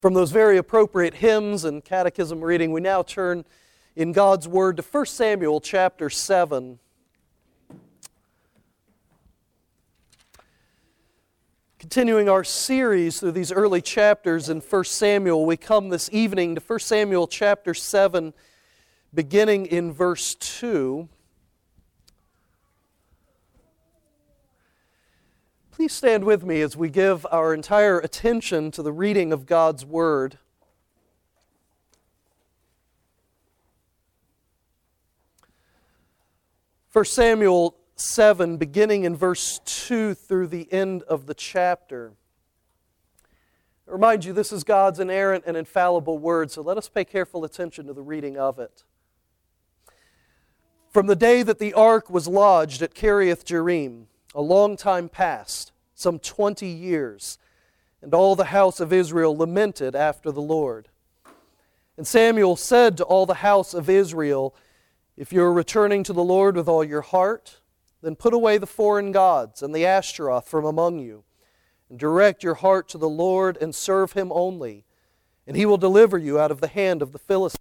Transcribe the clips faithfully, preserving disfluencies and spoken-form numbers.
From those very appropriate hymns and catechism reading, we now turn in God's Word to First Samuel chapter seven. Continuing our series through these early chapters in First Samuel, we come this evening to First Samuel chapter seven, beginning in verse two. Please stand with me as we give our entire attention to the reading of God's Word. First Samuel seven, beginning in verse two through the end of the chapter. I remind you, this is God's inerrant and infallible Word, so let us pay careful attention to the reading of it. From the day that the ark was lodged at Kiriath Jearim, a long time past, some twenty years, and all the house of Israel lamented after the Lord. And Samuel said to all the house of Israel, "If you are returning to the Lord with all your heart, then put away the foreign gods and the Ashtaroth from among you, and direct your heart to the Lord and serve Him only, and He will deliver you out of the hand of the Philistines."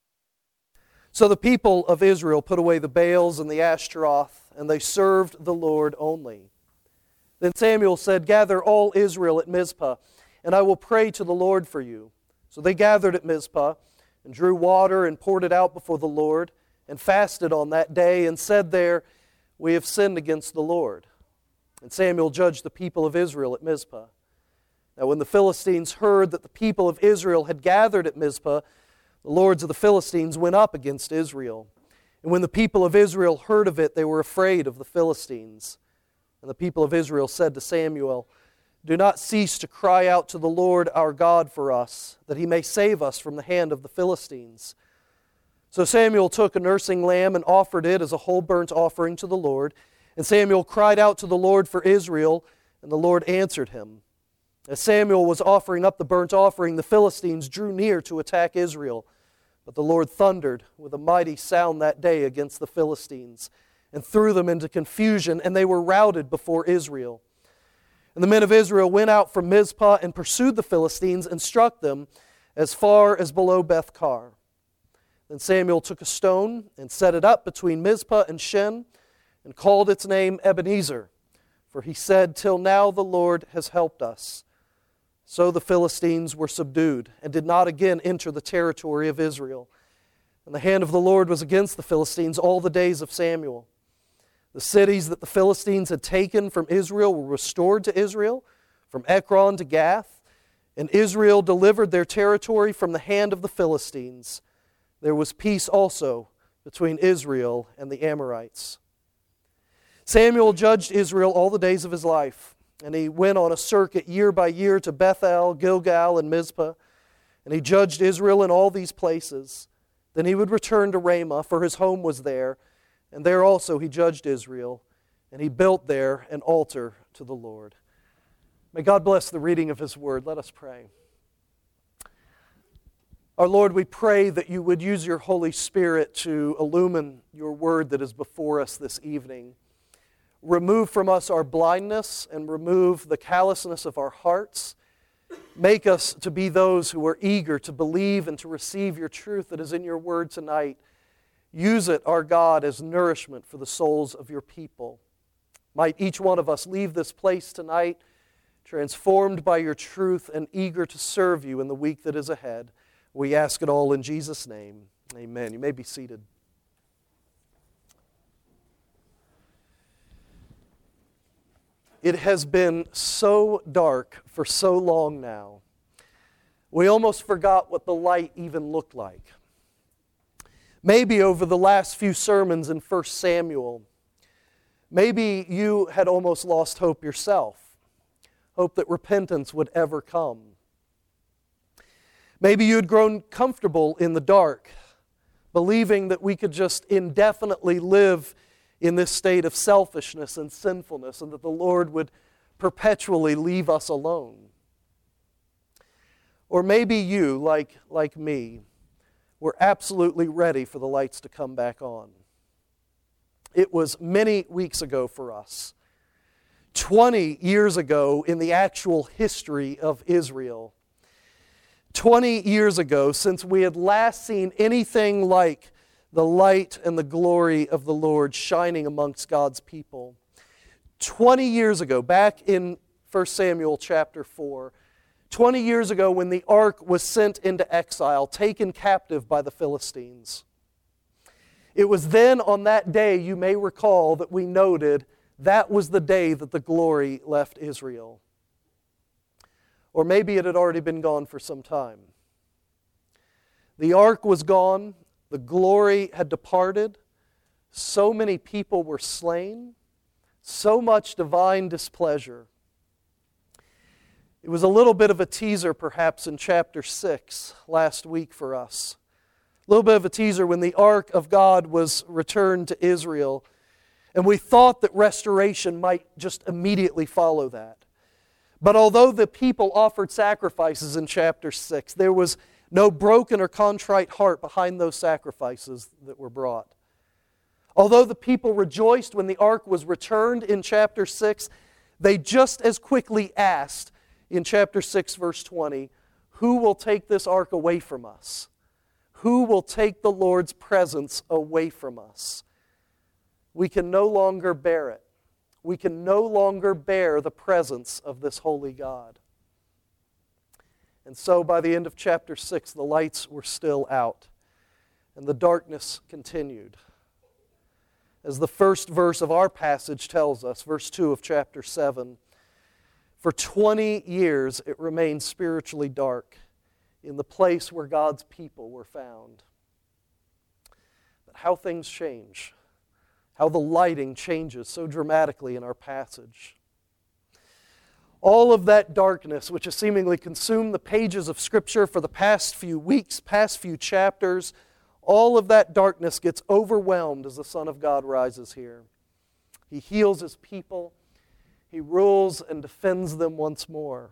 So the people of Israel put away the Baals and the Ashtaroth, and they served the Lord only. Then Samuel said, "Gather all Israel at Mizpah, and I will pray to the Lord for you." So they gathered at Mizpah, and drew water and poured it out before the Lord, and fasted on that day, and said there, "We have sinned against the Lord." And Samuel judged the people of Israel at Mizpah. Now when the Philistines heard that the people of Israel had gathered at Mizpah, the lords of the Philistines went up against Israel. And when the people of Israel heard of it, they were afraid of the Philistines. And the people of Israel said to Samuel, "Do not cease to cry out to the Lord our God for us, that He may save us from the hand of the Philistines." So Samuel took a nursing lamb and offered it as a whole burnt offering to the Lord. And Samuel cried out to the Lord for Israel, and the Lord answered him. As Samuel was offering up the burnt offering, the Philistines drew near to attack Israel. But the Lord thundered with a mighty sound that day against the Philistines, and threw them into confusion, and they were routed before Israel. And the men of Israel went out from Mizpah and pursued the Philistines and struck them as far as below Beth-kar. Then Samuel took a stone and set it up between Mizpah and Shen, and called its name Ebenezer, for he said, "Till now the Lord has helped us." So the Philistines were subdued, and did not again enter the territory of Israel. And the hand of the Lord was against the Philistines all the days of Samuel. The cities that the Philistines had taken from Israel were restored to Israel, from Ekron to Gath, and Israel delivered their territory from the hand of the Philistines. There was peace also between Israel and the Amorites. Samuel judged Israel all the days of his life, and he went on a circuit year by year to Bethel, Gilgal, and Mizpah, and he judged Israel in all these places. Then he would return to Ramah, for his home was there, and there also he judged Israel, and he built there an altar to the Lord. May God bless the reading of His Word. Let us pray. Our Lord, we pray that you would use your Holy Spirit to illumine your Word that is before us this evening. Remove from us our blindness and remove the callousness of our hearts. Make us to be those who are eager to believe and to receive your truth that is in your Word tonight. Use it, our God, as nourishment for the souls of your people. Might each one of us leave this place tonight transformed by your truth and eager to serve you in the week that is ahead. We ask it all in Jesus' name. Amen. You may be seated. It has been so dark for so long now, we almost forgot what the light even looked like. Maybe over the last few sermons in First Samuel, maybe you had almost lost hope yourself, hope that repentance would ever come. Maybe you had grown comfortable in the dark, believing that we could just indefinitely live in this state of selfishness and sinfulness, and that the Lord would perpetually leave us alone. Or maybe you, like, like me, were absolutely ready for the lights to come back on. It was many weeks ago for us. twenty years ago in the actual history of Israel. twenty years ago, since we had last seen anything like the light and the glory of the Lord shining amongst God's people. twenty years ago, back in First Samuel chapter four, twenty years ago when the ark was sent into exile, taken captive by the Philistines. It was then on that day, you may recall, that we noted that was the day that the glory left Israel. Or maybe it had already been gone for some time. The ark was gone, the glory had departed, so many people were slain, so much divine displeasure. It was a little bit of a teaser perhaps in chapter six last week for us. A little bit of a teaser when the ark of God was returned to Israel, and we thought that restoration might just immediately follow that. But although the people offered sacrifices in chapter six, there was no broken or contrite heart behind those sacrifices that were brought. Although the people rejoiced when the ark was returned in chapter six, they just as quickly asked in chapter six, verse twenty, who will take this ark away from us? Who will take the Lord's presence away from us? We can no longer bear it. We can no longer bear the presence of this holy God. And so by the end of chapter six, the lights were still out, and the darkness continued. As the first verse of our passage tells us, verse two of chapter seven, for twenty years it remained spiritually dark in the place where God's people were found. But how things change, how the lighting changes so dramatically in our passage. All of that darkness, which has seemingly consumed the pages of Scripture for the past few weeks, past few chapters, all of that darkness gets overwhelmed as the Son of God rises here. He heals His people. He rules and defends them once more.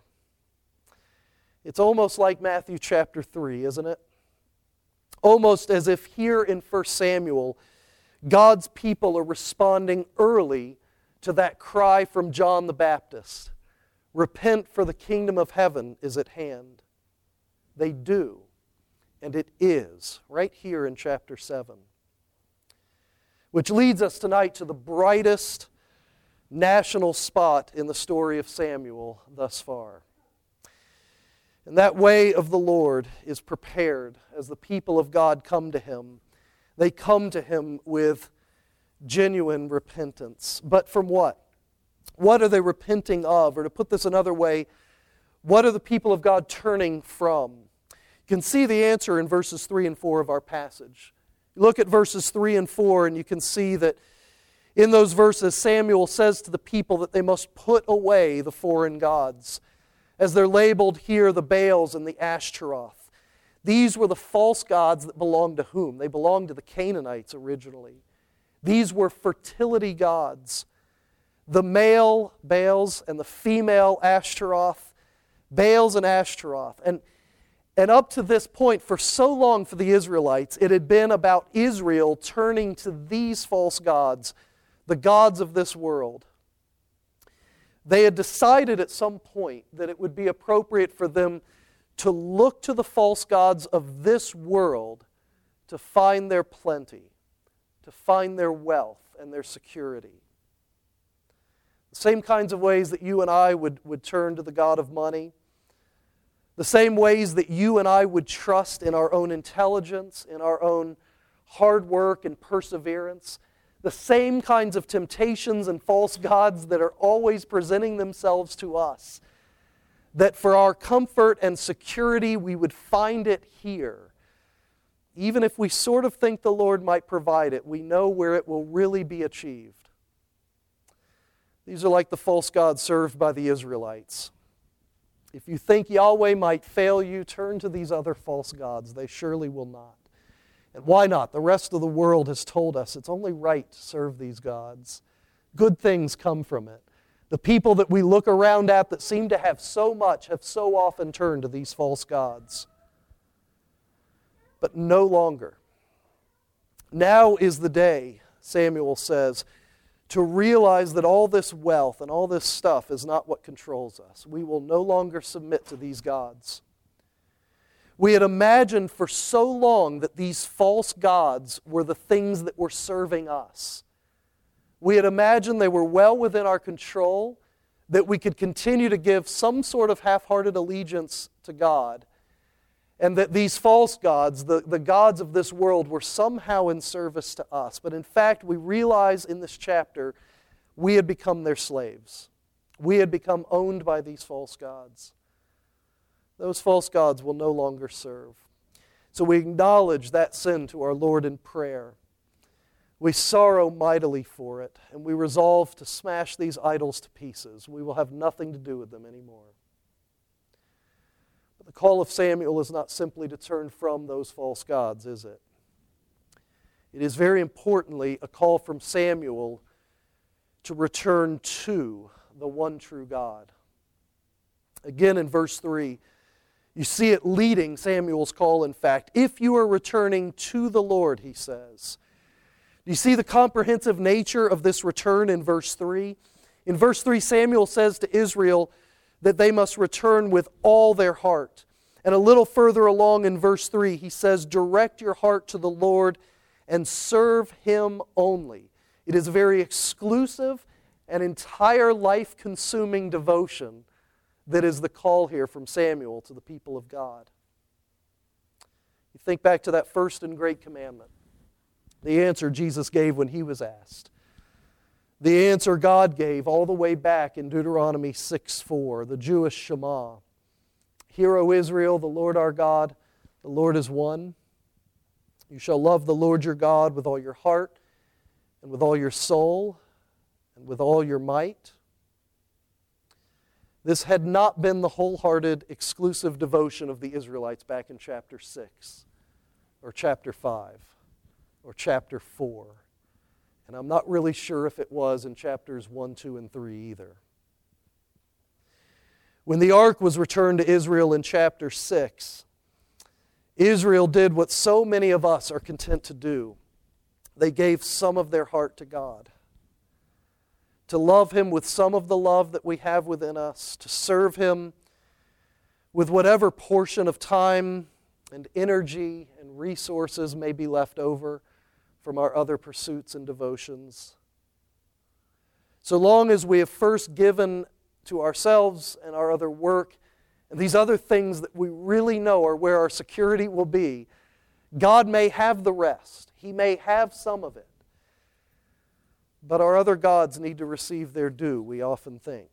It's almost like Matthew chapter three, isn't it? Almost as if here in First Samuel, God's people are responding early to that cry from John the Baptist. Repent, for the kingdom of heaven is at hand. They do, and it is, right here in chapter seven. Which leads us tonight to the brightest national spot in the story of Samuel thus far. And that way of the Lord is prepared as the people of God come to Him. They come to Him with genuine repentance. But from what? What are they repenting of? Or to put this another way, what are the people of God turning from? You can see the answer in verses three and four of our passage. You look at verses three and four and you can see that in those verses Samuel says to the people that they must put away the foreign gods. As they're labeled here, the Baals and the Ashtaroth. These were the false gods that belonged to whom? They belonged to the Canaanites originally. These were fertility gods. The male Baals and the female Ashtaroth, Baals and Ashtaroth. And, and up to this point, for so long for the Israelites, it had been about Israel turning to these false gods, the gods of this world. They had decided at some point that it would be appropriate for them to look to the false gods of this world to find their plenty, to find their wealth and their security. The same kinds of ways that you and I would, would turn to the God of money, the same ways that you and I would trust in our own intelligence, in our own hard work and perseverance, the same kinds of temptations and false gods that are always presenting themselves to us, that for our comfort and security we would find it here. Even if we sort of think the Lord might provide it, we know where it will really be achieved. These are like the false gods served by the Israelites. If you think Yahweh might fail you, turn to these other false gods. They surely will not. And why not? The rest of the world has told us it's only right to serve these gods. Good things come from it. The people that we look around at that seem to have so much have so often turned to these false gods. But no longer. Now is the day, Samuel says, to realize that all this wealth and all this stuff is not what controls us. We will no longer submit to these gods. We had imagined for so long that these false gods were the things that were serving us. We had imagined they were well within our control, that we could continue to give some sort of half-hearted allegiance to God, and that these false gods, the, the gods of this world, were somehow in service to us. But in fact, we realize in this chapter, we had become their slaves. We had become owned by these false gods. Those false gods will no longer serve. So we acknowledge that sin to our Lord in prayer. We sorrow mightily for it, and we resolve to smash these idols to pieces. We will have nothing to do with them anymore. But the call of Samuel is not simply to turn from those false gods, is it? It is very importantly a call from Samuel to return to the one true God. Again in verse three, you see it leading Samuel's call, in fact. If you are returning to the Lord, he says. Do you see the comprehensive nature of this return in verse three? In verse three, Samuel says to Israel that they must return with all their heart. And a little further along in verse three, he says, direct your heart to the Lord and serve Him only. It is a very exclusive and entire life-consuming devotion that is the call here from Samuel to the people of God. You think back to that first and great commandment. The answer Jesus gave when He was asked. The answer God gave all the way back in Deuteronomy six four, the Jewish Shema. Hear, O Israel, the Lord our God, the Lord is one. You shall love the Lord your God with all your heart and with all your soul and with all your might. This had not been the wholehearted, exclusive devotion of the Israelites back in chapter six or chapter five or chapter four. And I'm not really sure if it was in chapters one, two, and three either. When the ark was returned to Israel in chapter six, Israel did what so many of us are content to do. They gave some of their heart to God. To love Him with some of the love that we have within us, to serve Him with whatever portion of time and energy and resources may be left over from our other pursuits and devotions. So long as we have first given to ourselves and our other work and these other things that we really know are where our security will be, God may have the rest. He may have some of it. But our other gods need to receive their due, we often think.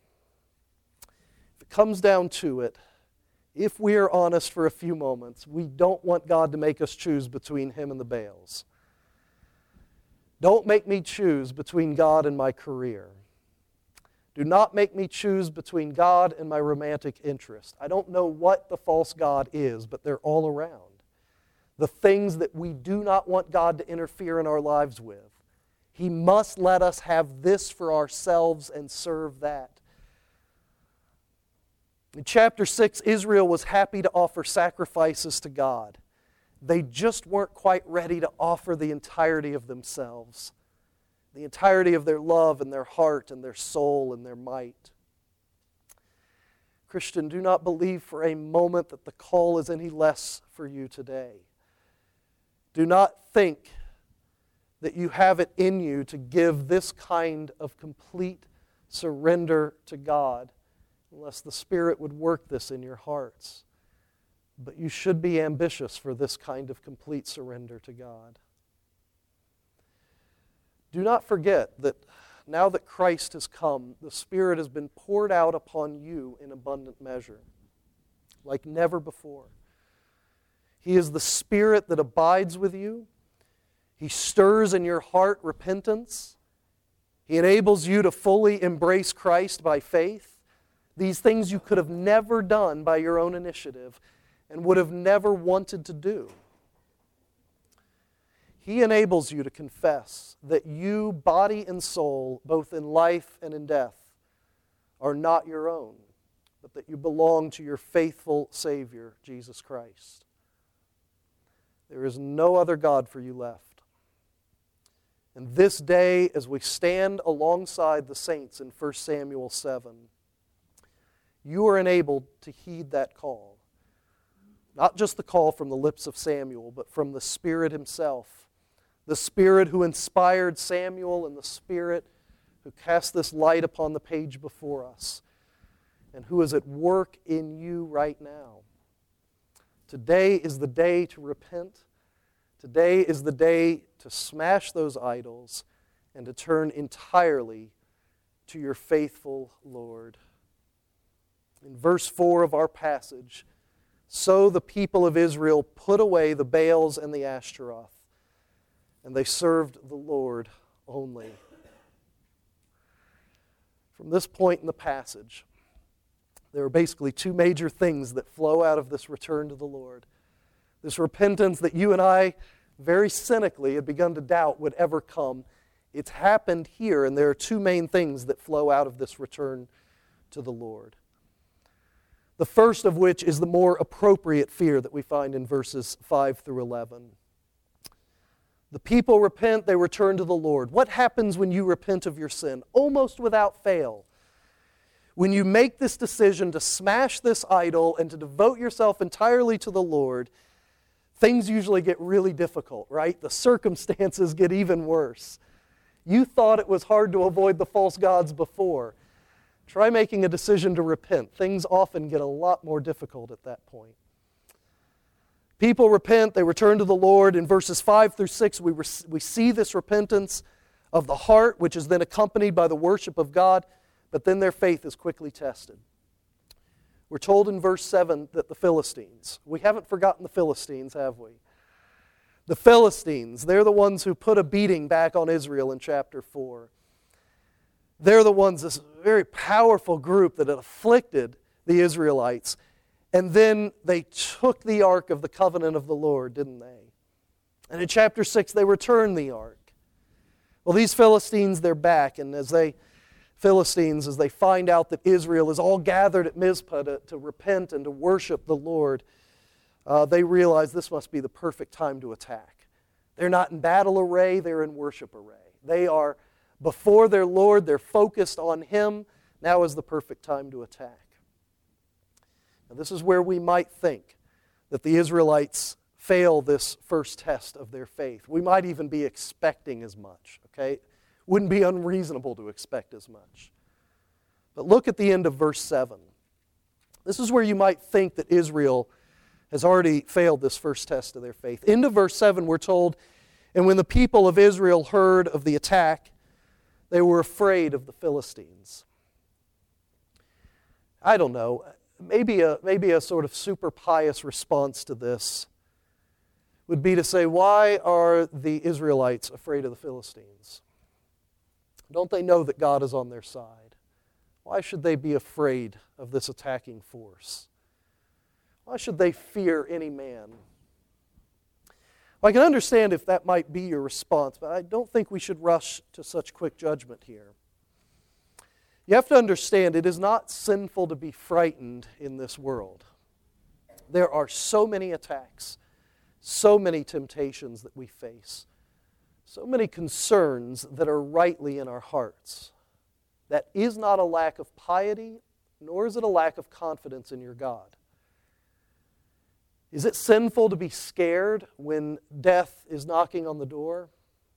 If it comes down to it, if we are honest for a few moments, we don't want God to make us choose between Him and the Baals. Don't make me choose between God and my career. Do not make me choose between God and my romantic interest. I don't know what the false god is, but they're all around. The things that we do not want God to interfere in our lives with. He must let us have this for ourselves and serve that. In chapter six, Israel was happy to offer sacrifices to God. They just weren't quite ready to offer the entirety of themselves, the entirety of their love and their heart and their soul and their might. Christian, do not believe for a moment that the call is any less for you today. Do not think that you have it in you to give this kind of complete surrender to God, unless the Spirit would work this in your hearts. But you should be ambitious for this kind of complete surrender to God. Do not forget that now that Christ has come, the Spirit has been poured out upon you in abundant measure, like never before. He is the Spirit that abides with you. He stirs in your heart repentance. He enables you to fully embrace Christ by faith. These things you could have never done by your own initiative and would have never wanted to do. He enables you to confess that you, body and soul, both in life and in death, are not your own, but that you belong to your faithful Savior, Jesus Christ. There is no other God for you left. And this day, as we stand alongside the saints in First Samuel seven, you are enabled to heed that call. Not just the call from the lips of Samuel, but from the Spirit himself. The Spirit who inspired Samuel and the Spirit who cast this light upon the page before us and who is at work in you right now. Today is the day to repent. Today is the day to smash those idols and to turn entirely to your faithful Lord. In verse four of our passage, so the people of Israel put away the Baals and the Ashtaroth, and they served the Lord only. From this point in the passage, there are basically two major things that flow out of this return to the Lord. This repentance that you and I very cynically had begun to doubt would ever come. It's happened here, and there are two main things that flow out of this return to the Lord. The first of which is the more appropriate fear that we find in verses five through eleven. The people repent, they return to the Lord. What happens when you repent of your sin? Almost without fail. When you make this decision to smash this idol and to devote yourself entirely to the Lord, things usually get really difficult, right? The circumstances get even worse. You thought it was hard to avoid the false gods before. Try making a decision to repent. Things often get a lot more difficult at that point. People repent, they return to the Lord. In verses five through six, we, re- we see this repentance of the heart, which is then accompanied by the worship of God, but then their faith is quickly tested. We're told in verse seven that the Philistines, we haven't forgotten the Philistines, have we? The Philistines, they're the ones who put a beating back on Israel in chapter four. They're the ones, this very powerful group that had afflicted the Israelites. And then they took the ark of the covenant of the Lord, didn't they? And in chapter six, they returned the ark. Well, these Philistines, they're back. And as they, Philistines, as they find out that Israel is all gathered at Mizpah to, to repent and to worship the Lord, uh, they realize this must be the perfect time to attack. They're not in battle array, they're in worship array. They are before their Lord, they're focused on Him. Now is the perfect time to attack. Now, this is where we might think that the Israelites fail this first test of their faith. We might even be expecting as much, okay? Wouldn't be unreasonable to expect as much. But look at the end of verse seven. This is where you might think that Israel has already failed this first test of their faith. Into verse seven, we're told, and when the people of Israel heard of the attack, they were afraid of the Philistines. I don't know. Maybe a, maybe a sort of super pious response to this would be to say, why are the Israelites afraid of the Philistines? Don't they know that God is on their side? Why should they be afraid of this attacking force? Why should they fear any man? Well, I can understand if that might be your response, but I don't think we should rush to such quick judgment here. You have to understand, it is not sinful to be frightened in this world. There are so many attacks, so many temptations that we face, so many concerns that are rightly in our hearts. That is not a lack of piety, nor is it a lack of confidence in your God. Is it sinful to be scared when death is knocking on the door?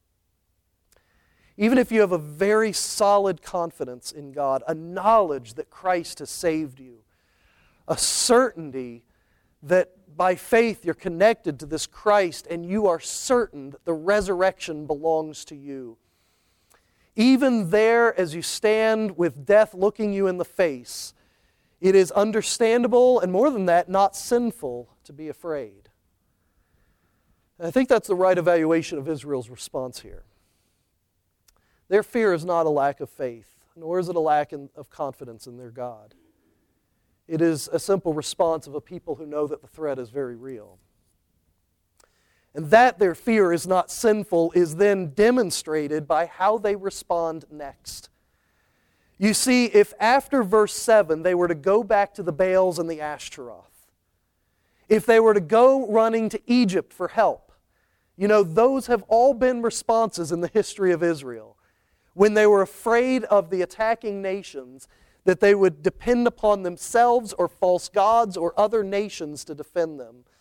Even if you have a very solid confidence in God, a knowledge that Christ has saved you, a certainty that by faith you're connected to this Christ and you are certain that the resurrection belongs to you. Even there, as you stand with death looking you in the face, it is understandable, and more than that, not sinful to be afraid. And I think that's the right evaluation of Israel's response here. Their fear is not a lack of faith, nor is it a lack of confidence in their God. It is a simple response of a people who know that the threat is very real. And that their fear is not sinful is then demonstrated by how they respond next. You see, if after verse seven they were to go back to the Baals and the Ashtaroth, if they were to go running to Egypt for help, you know, those have all been responses in the history of Israel. When they were afraid of the attacking nations, that they would depend upon themselves or false gods or other nations to defend them.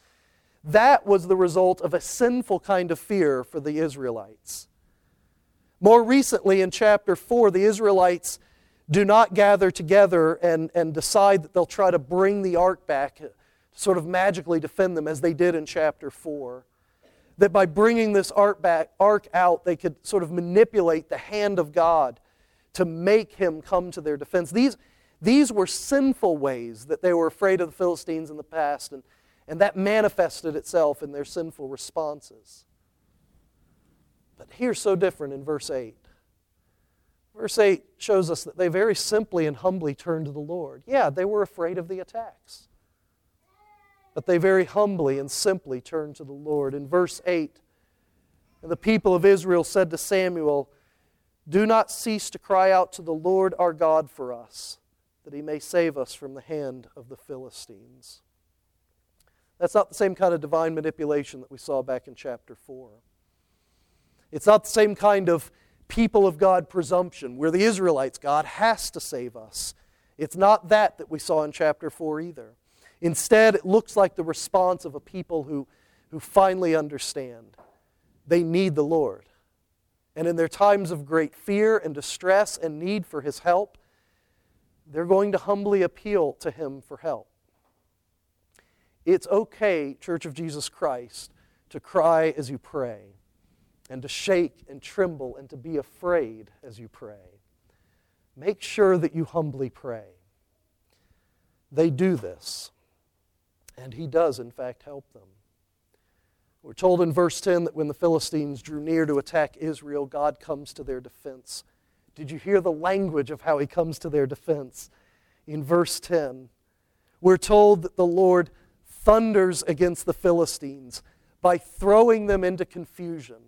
That was the result of a sinful kind of fear for the Israelites. More recently, in chapter four, the Israelites do not gather together and, and decide that they'll try to bring the ark back, to sort of magically defend them as they did in chapter four. That by bringing this ark back, ark out, they could sort of manipulate the hand of God to make him come to their defense. These, these were sinful ways that they were afraid of the Philistines in the past, and, and that manifested itself in their sinful responses. But here's so different in verse eight. Verse eight shows us that they very simply and humbly turned to the Lord. Yeah, they were afraid of the attacks. But they very humbly and simply turned to the Lord. In verse eight, and the people of Israel said to Samuel, "Do not cease to cry out to the Lord our God for us, that he may save us from the hand of the Philistines." That's not the same kind of divine manipulation that we saw back in chapter four. It's not the same kind of people of God presumption, where the Israelites, God has to save us. It's not that that we saw in chapter four either. Instead, it looks like the response of a people who, who finally understand. They need the Lord. And in their times of great fear and distress and need for His help, they're going to humbly appeal to Him for help. It's okay, Church of Jesus Christ, to cry as you pray, and to shake and tremble and to be afraid as you pray. Make sure that you humbly pray. They do this, and He does, in fact, help them. We're told in verse ten that when the Philistines drew near to attack Israel, God comes to their defense. Did you hear the language of how He comes to their defense? In verse ten, we're told that the Lord thunders against the Philistines by throwing them into confusion.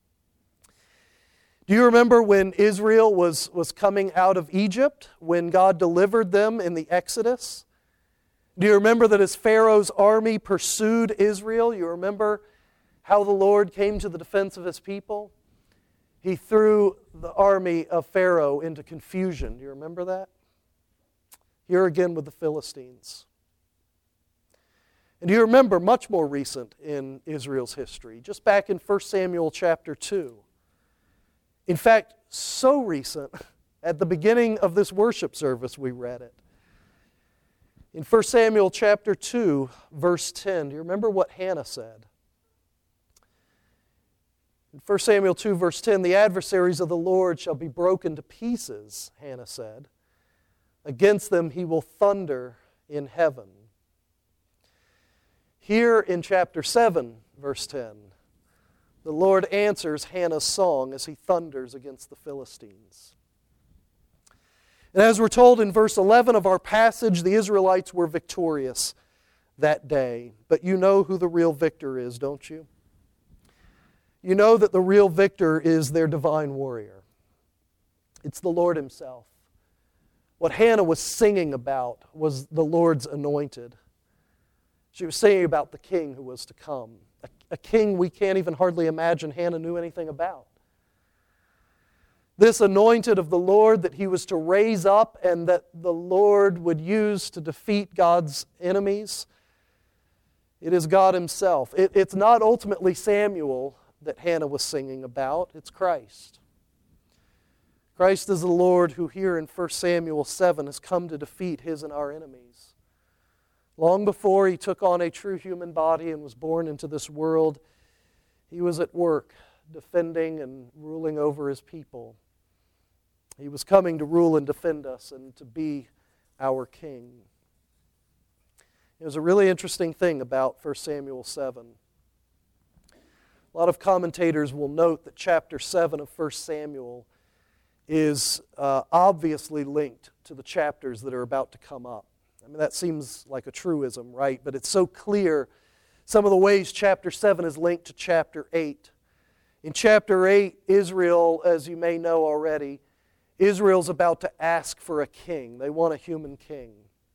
Do you remember when Israel was, was coming out of Egypt, when God delivered them in the Exodus? Do you remember that as Pharaoh's army pursued Israel, you remember how the Lord came to the defense of His people? He threw the army of Pharaoh into confusion. Do you remember that? Here again with the Philistines. And do you remember, much more recent in Israel's history, just back in First Samuel chapter two. In fact, so recent, at the beginning of this worship service we read it. In First Samuel chapter two, verse ten, do you remember what Hannah said? In First Samuel two, verse ten, "The adversaries of the Lord shall be broken to pieces," Hannah said. "Against them He will thunder in heaven." Here in chapter seven, verse ten, the Lord answers Hannah's song as He thunders against the Philistines. And as we're told in verse eleven of our passage, the Israelites were victorious that day. But you know who the real victor is, don't you? You know that the real victor is their divine warrior. It's the Lord Himself. What Hannah was singing about was the Lord's anointed. She was singing about the king who was to come. A, a king we can't even hardly imagine Hannah knew anything about. This anointed of the Lord that He was to raise up and that the Lord would use to defeat God's enemies. It is God Himself. It, it's not ultimately Samuel that Hannah was singing about. It's Christ. Christ is the Lord who here in First Samuel seven has come to defeat His and our enemies. Long before He took on a true human body and was born into this world, He was at work defending and ruling over His people. He was coming to rule and defend us and to be our King. There's a really interesting thing about First Samuel seven. A lot of commentators will note that chapter seven of First Samuel is uh, obviously linked to the chapters that are about to come up. I mean, that seems like a truism, right? But it's so clear some of the ways chapter seven is linked to chapter eight. In chapter eight, Israel, as you may know already, Israel's about to ask for a king. They want a human king.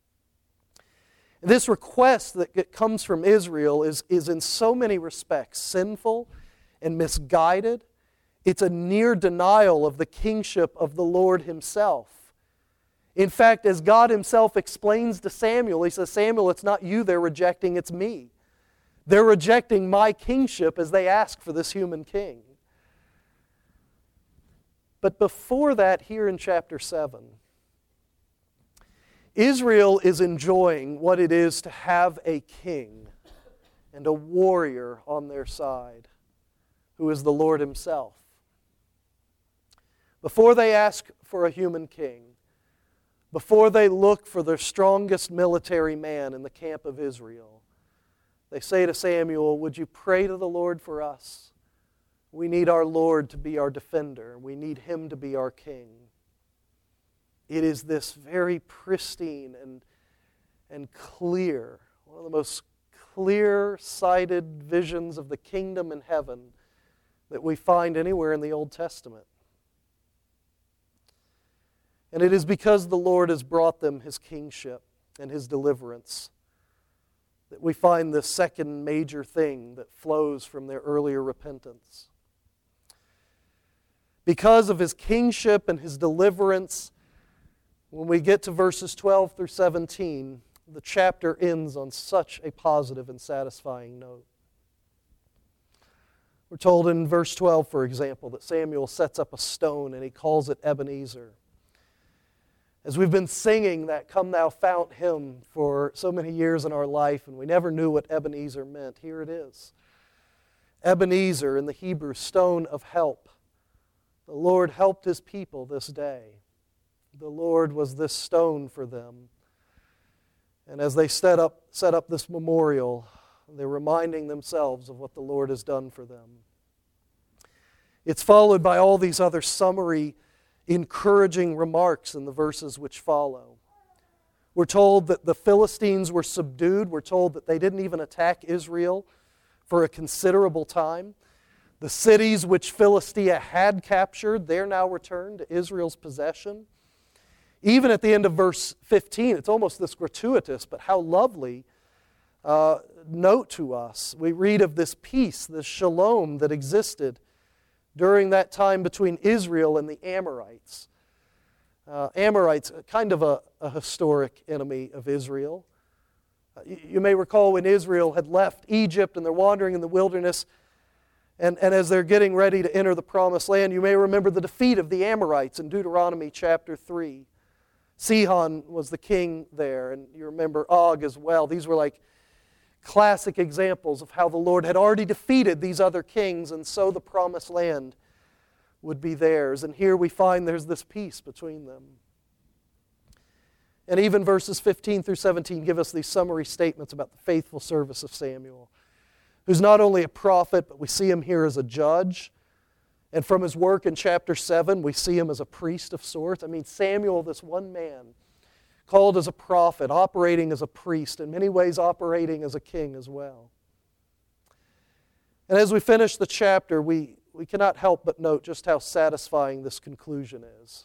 This request that comes from Israel is, is in so many respects sinful and misguided. It's a near denial of the kingship of the Lord Himself. In fact, as God Himself explains to Samuel, He says, "Samuel, it's not you they're rejecting, it's me. They're rejecting my kingship as they ask for this human king. But before that, here in chapter seven, Israel is enjoying what it is to have a king and a warrior on their side, who is the Lord Himself. Before they ask for a human king, before they look for the strongest military man in the camp of Israel, they say to Samuel, would you pray to the Lord for us? We need our Lord to be our defender. We need Him to be our king. It is this very pristine and, and clear, one of the most clear-sighted visions of the kingdom in heaven that we find anywhere in the Old Testament. And it is because the Lord has brought them His kingship and His deliverance that we find the second major thing that flows from their earlier repentance. Because of His kingship and His deliverance, when we get to verses twelve through seventeen, the chapter ends on such a positive and satisfying note. We're told in verse twelve, for example, that Samuel sets up a stone and he calls it Ebenezer. As we've been singing that Come Thou Fount hymn for so many years in our life, and we never knew what Ebenezer meant, here it is. Ebenezer, in the Hebrew, stone of help. The Lord helped His people this day. The Lord was this stone for them. And as they set up, set up this memorial, they're reminding themselves of what the Lord has done for them. It's followed by all these other summary, encouraging remarks in the verses which follow. We're told that the Philistines were subdued. We're told that they didn't even attack Israel for a considerable time. The cities which Philistia had captured, they're now returned to Israel's possession. Even at the end of verse fifteen, it's almost this gratuitous, but how lovely uh, note to us. We read of this peace, this shalom that existed during that time between Israel and the Amorites. Uh, Amorites, kind of a, a historic enemy of Israel. Uh, you, you may recall when Israel had left Egypt and they're wandering in the wilderness, and, and as they're getting ready to enter the promised land, you may remember the defeat of the Amorites in Deuteronomy chapter three. Sihon was the king there, and you remember Og as well. These were like classic examples of how the Lord had already defeated these other kings, and so the promised land would be theirs. And here we find there's this peace between them. And even verses fifteen through seventeen give us these summary statements about the faithful service of Samuel, who's not only a prophet, but we see him here as a judge. And from his work in chapter seven, we see him as a priest of sorts. I mean, Samuel, this one man, called as a prophet, operating as a priest, in many ways operating as a king as well. And as we finish the chapter, we, we cannot help but note just how satisfying this conclusion is.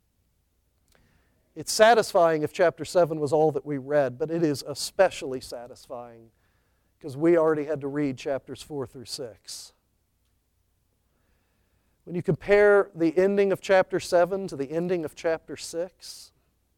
It's satisfying if chapter seven was all that we read, but it is especially satisfying because we already had to read chapters four through six. When you compare the ending of chapter seven to the ending of chapter six,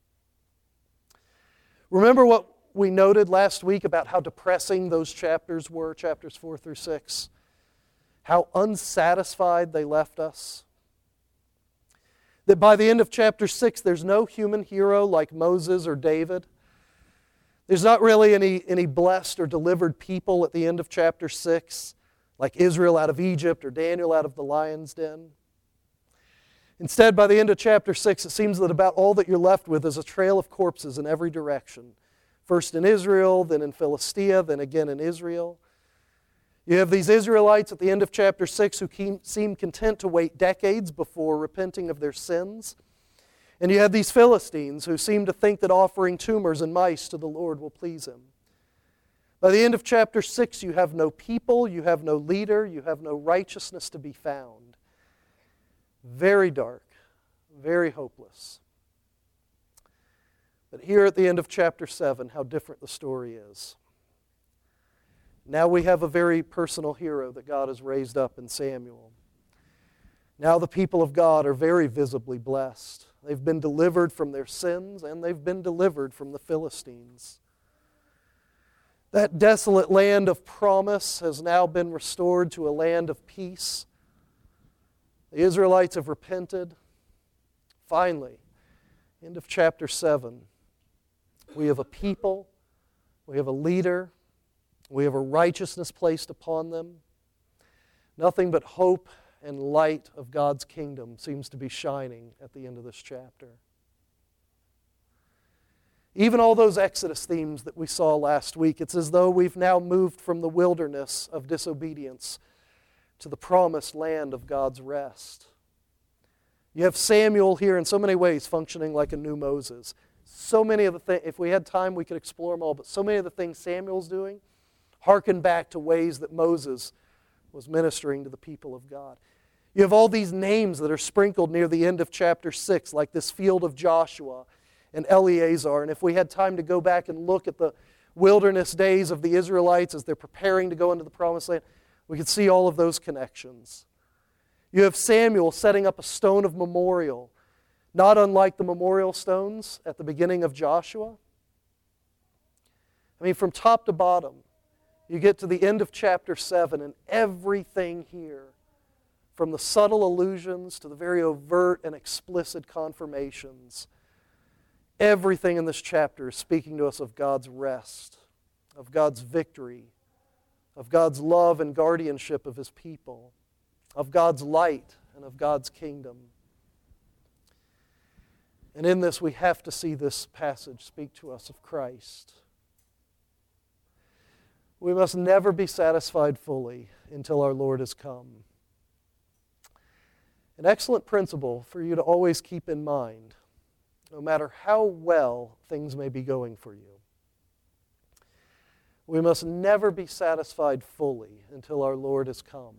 remember what we noted last week about how depressing those chapters were, chapters four through six? How unsatisfied they left us? That by the end of chapter six, there's no human hero like Moses or David. There's not really any, any blessed or delivered people at the end of chapter six, like Israel out of Egypt or Daniel out of the lion's den. Instead, by the end of chapter six, it seems that about all that you're left with is a trail of corpses in every direction. First in Israel, then in Philistia, then again in Israel. You have these Israelites at the end of chapter six who seem content to wait decades before repenting of their sins. And you have these Philistines who seem to think that offering tumors and mice to the Lord will please Him. By the end of chapter six, you have no people, you have no leader, you have no righteousness to be found. Very dark, very hopeless. But here at the end of chapter seven, how different the story is. Now we have a very personal hero that God has raised up in Samuel. Now the people of God are very visibly blessed. They've been delivered from their sins, and they've been delivered from the Philistines. That desolate land of promise has now been restored to a land of peace. The Israelites have repented. Finally, end of chapter seven, we have a people, we have a leader, we have a righteousness placed upon them. Nothing but hope and light of God's kingdom seems to be shining at the end of this chapter. Even all those Exodus themes that we saw last week, it's as though we've now moved from the wilderness of disobedience to the promised land of God's rest. You have Samuel here in so many ways functioning like a new Moses. So many of the things, if we had time we could explore them all, but so many of the things Samuel's doing harken back to ways that Moses was ministering to the people of God. You have all these names that are sprinkled near the end of chapter six, like this field of Joshua and Eleazar. And if we had time to go back and look at the wilderness days of the Israelites as they're preparing to go into the promised land, we could see all of those connections. You have Samuel setting up a stone of memorial, not unlike the memorial stones at the beginning of Joshua. I mean, from top to bottom, you get to the end of chapter seven, and everything here, from the subtle allusions to the very overt and explicit confirmations, everything in this chapter is speaking to us of God's rest, of God's victory, of God's love and guardianship of His people, of God's light and of God's kingdom. And in this, we have to see this passage speak to us of Christ. We must never be satisfied fully until our Lord has come. An excellent principle for you to always keep in mind, no matter how well things may be going for you. We must never be satisfied fully until our Lord has come.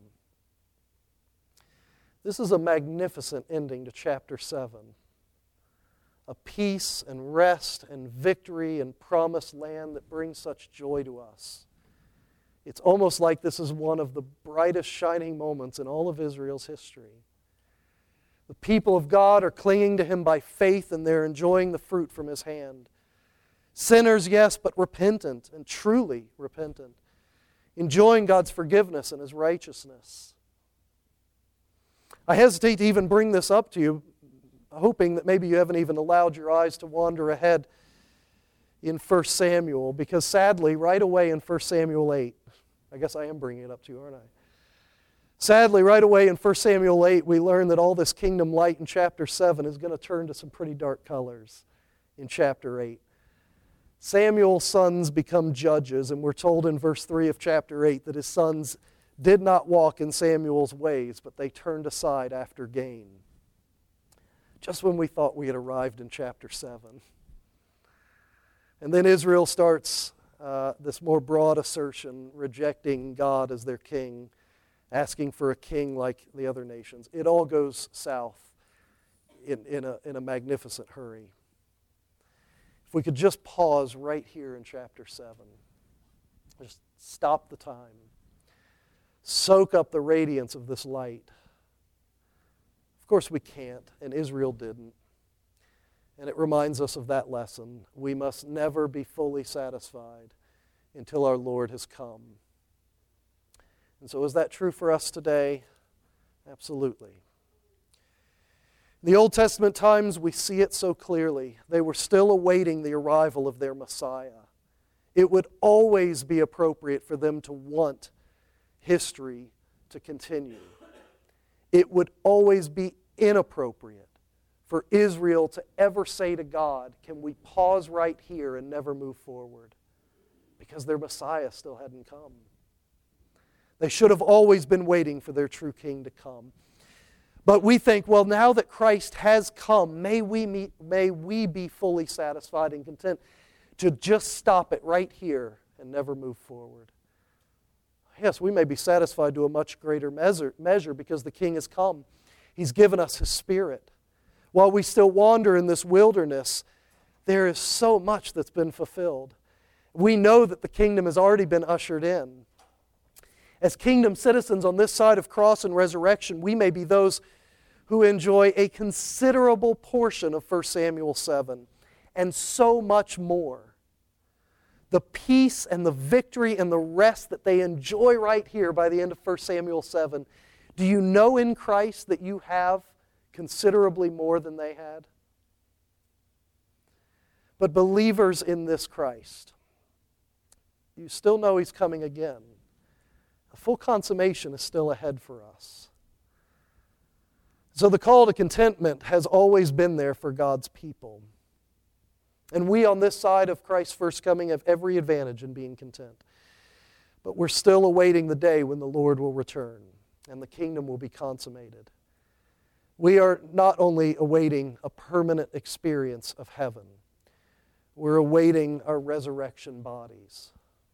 This is a magnificent ending to chapter seven. A peace and rest and victory and promised land that brings such joy to us. It's almost like this is one of the brightest shining moments in all of Israel's history. The people of God are clinging to Him by faith, and they're enjoying the fruit from His hand. Sinners, yes, but repentant and truly repentant. Enjoying God's forgiveness and His righteousness. I hesitate to even bring this up to you, hoping that maybe you haven't even allowed your eyes to wander ahead in First Samuel, because sadly, right away in First Samuel eight, I guess I am bringing it up to you, aren't I? Sadly, right away in First Samuel eight, we learn that all this kingdom light in chapter seven is going to turn to some pretty dark colors in chapter eight. Samuel's sons become judges, and we're told in verse three of chapter eight that his sons did not walk in Samuel's ways, but they turned aside after gain. Just when we thought we had arrived in chapter seven. And then Israel starts uh, this more broad assertion, rejecting God as their king, asking for a king like the other nations. It all goes south in, in, a, in a magnificent hurry. If we could just pause right here in chapter seven, just stop the time, soak up the radiance of this light. Of course we can't, and Israel didn't. And it reminds us of that lesson. We must never be fully satisfied until our Lord has come. And so is that true for us today? Absolutely. In the Old Testament times, we see it so clearly. They were still awaiting the arrival of their Messiah. It would always be appropriate for them to want history to continue. It would always be inappropriate for Israel to ever say to God, can we pause right here and never move forward? Because their Messiah still hadn't come. They should have always been waiting for their true king to come. But we think, well, now that Christ has come, may we, meet, may we be fully satisfied and content to just stop it right here and never move forward. Yes, we may be satisfied to a much greater measure, measure because the king has come. He's given us His Spirit. While we still wander in this wilderness, there is so much that's been fulfilled. We know that the kingdom has already been ushered in. As kingdom citizens on this side of cross and resurrection, we may be those who enjoy a considerable portion of First Samuel seven, and so much more. the peace and the victory and the rest that they enjoy right here by the end of First Samuel seven, do you know in Christ that you have considerably more than they had? But believers in this Christ, you still know He's coming again. A full consummation is still ahead for us. So the call to contentment has always been there for God's people. And we on this side of Christ's first coming have every advantage in being content. But we're still awaiting the day when the Lord will return and the kingdom will be consummated. We are not only awaiting a permanent experience of heaven, we're awaiting our resurrection bodies.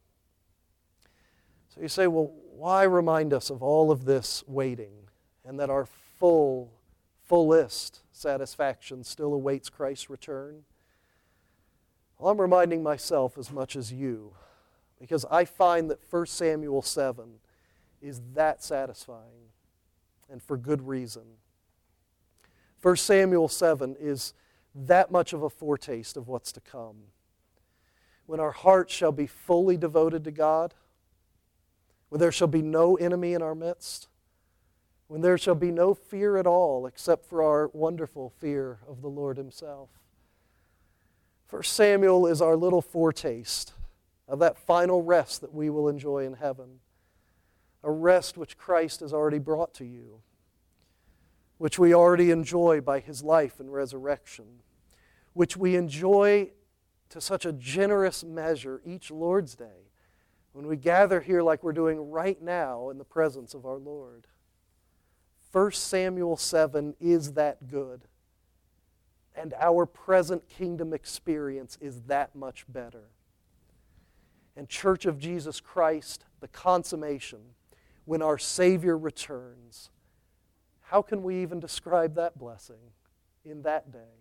So you say, well, why remind us of all of this waiting and that our full, fullest satisfaction still awaits Christ's return? Well, I'm reminding myself as much as you, because I find that First Samuel seven is that satisfying, and for good reason. First Samuel seven is that much of a foretaste of what's to come. When our hearts shall be fully devoted to God, when there shall be no enemy in our midst, when there shall be no fear at all except for our wonderful fear of the Lord Himself. First Samuel is our little foretaste of that final rest that we will enjoy in heaven, a rest which Christ has already brought to you, which we already enjoy by His life and resurrection, which we enjoy to such a generous measure each Lord's Day, when we gather here like we're doing right now in the presence of our Lord. First Samuel seven is that good. And our present kingdom experience is that much better. And Church of Jesus Christ, the consummation, when our Savior returns, how can we even describe that blessing in that day?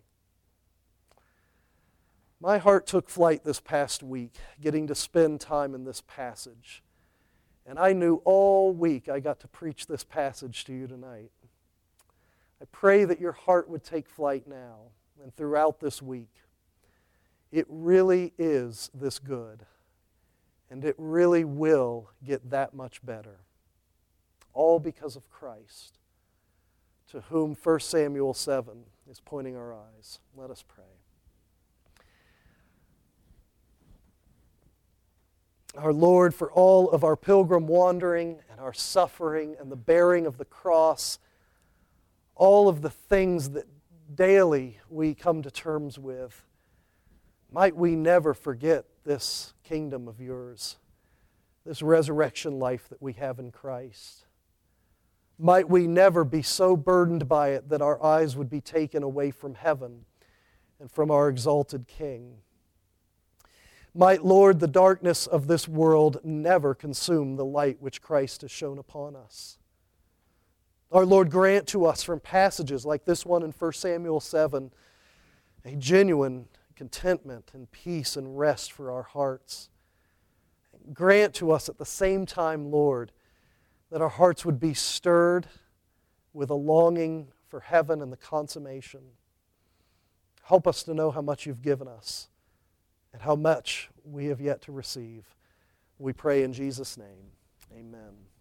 My heart took flight this past week, getting to spend time in this passage. And I knew all week I got to preach this passage to you tonight. I pray that your heart would take flight now and throughout this week. It really is this good, and it really will get that much better. All because of Christ, to whom First Samuel seven is pointing our eyes. Let us pray. Our Lord, for all of our pilgrim wandering and our suffering and the bearing of the cross, all of the things that daily we come to terms with, might we never forget this kingdom of yours, this resurrection life that we have in Christ. Might we never be so burdened by it that our eyes would be taken away from heaven and from our exalted King. Might, Lord, the darkness of this world never consume the light which Christ has shone upon us. Our Lord, grant to us from passages like this one in First Samuel seven a genuine contentment and peace and rest for our hearts. Grant to us at the same time, Lord, that our hearts would be stirred with a longing for heaven and the consummation. Help us to know how much you've given us and how much we have yet to receive. We pray in Jesus' name. Amen.